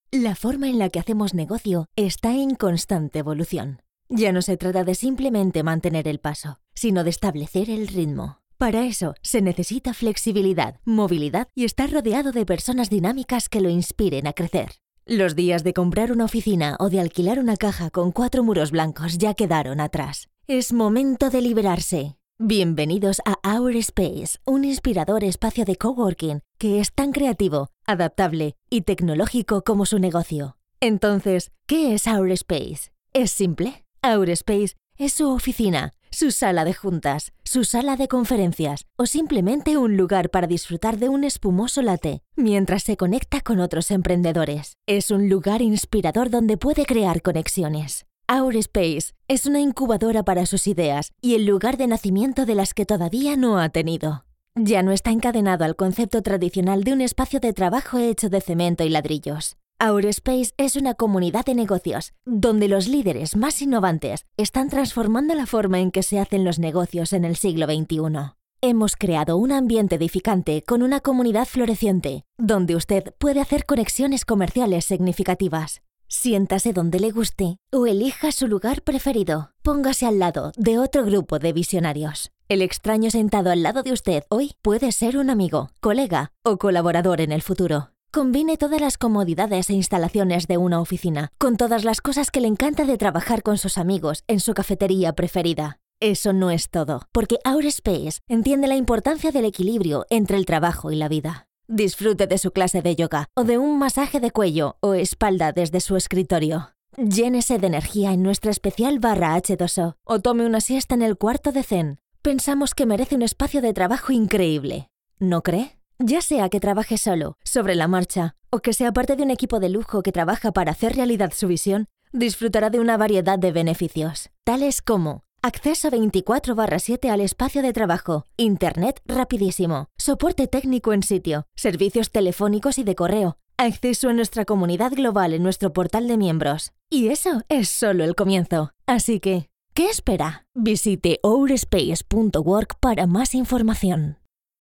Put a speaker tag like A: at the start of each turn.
A: La forma en la que hacemos negocio está en constante evolución. Ya no se trata de simplemente mantener el paso, sino de establecer el ritmo. Para eso se necesita flexibilidad, movilidad y estar rodeado de personas dinámicas que lo inspiren a crecer. Los días de comprar una oficina o de alquilar una caja con 4 muros blancos ya quedaron atrás. Es momento de liberarse. Bienvenidos a Our Space, un inspirador espacio de coworking que es tan creativo, adaptable y tecnológico como su negocio. Entonces, ¿qué es Our Space? Es simple. Our Space es su oficina, su sala de juntas, su sala de conferencias o simplemente un lugar para disfrutar de un espumoso latte mientras se conecta con otros emprendedores. Es un lugar inspirador donde puede crear conexiones. Our Space es una incubadora para sus ideas y el lugar de nacimiento de las que todavía no ha tenido. Ya no está encadenado al concepto tradicional de un espacio de trabajo hecho de cemento y ladrillos. Our Space es una comunidad de negocios, donde los líderes más innovantes están transformando la forma en que se hacen los negocios en el siglo XXI. Hemos creado un ambiente edificante con una comunidad floreciente, donde usted puede hacer conexiones comerciales significativas. Siéntase donde le guste o elija su lugar preferido. Póngase al lado de otro grupo de visionarios. El extraño sentado al lado de usted hoy puede ser un amigo, colega o colaborador en el futuro. Combine todas las comodidades e instalaciones de una oficina con todas las cosas que le encanta de trabajar con sus amigos en su cafetería preferida. Eso no es todo, porque Our Space entiende la importancia del equilibrio entre el trabajo y la vida. Disfrute de su clase de yoga o de un masaje de cuello o espalda desde su escritorio. Llénese de energía en nuestra especial barra H2O o tome una siesta en el cuarto de zen. Pensamos que merece un espacio de trabajo increíble. ¿No cree? Ya sea que trabaje solo, sobre la marcha, o que sea parte de un equipo de lujo que trabaja para hacer realidad su visión, disfrutará de una variedad de beneficios, tales como acceso 24/7 al espacio de trabajo, internet rapidísimo, soporte técnico en sitio, servicios telefónicos y de correo, acceso a nuestra comunidad global en nuestro portal de miembros. Y eso es solo el comienzo. Así que, ¿qué espera? Visite ourspace.work para más información.